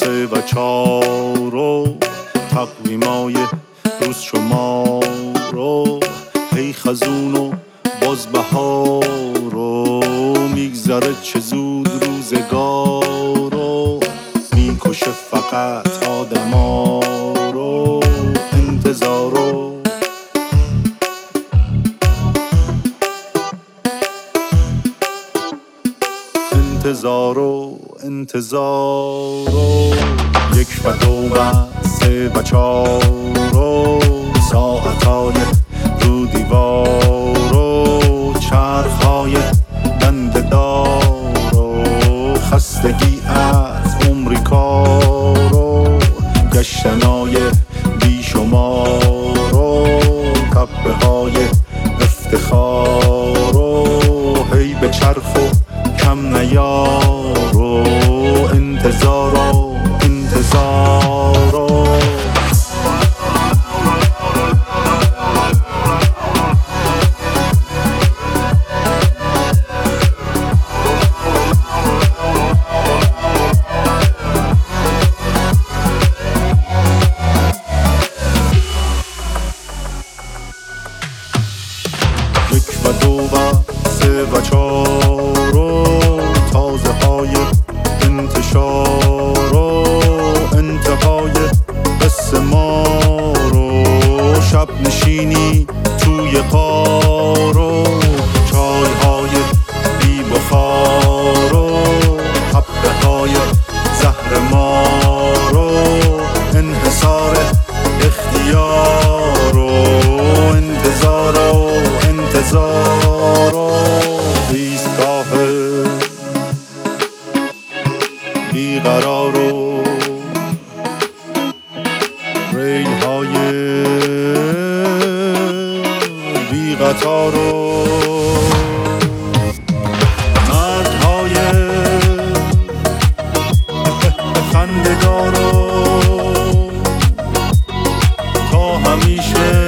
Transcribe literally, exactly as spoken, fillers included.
سه و چار و تقویمای روز شمار رو هی خزون و باز بهار رو میگذره چه زود روزگار رو میکشه فقط آدما رو انتظار رو انتظار و انتظار و یک و دو و سه و چار و ساعتهای رو دیوار و چرخهای دنده دار و خستگی از عمری کار و گشتنای بیشمار و تپه های افتخار و هی به چرخ و کم نیار و انتظار و انتظار و یک و دو و سه و چار و تازه های انتشار و انتهای قصه ما رو شب نشینی توی قار و چای های بی بخار و حبه های زهر ما رو انحصار اختیار و انتظار و انتظار و ایستگاه بیقرار و ریل های بی قطار و مردهای خنده‌دار و تا همیشه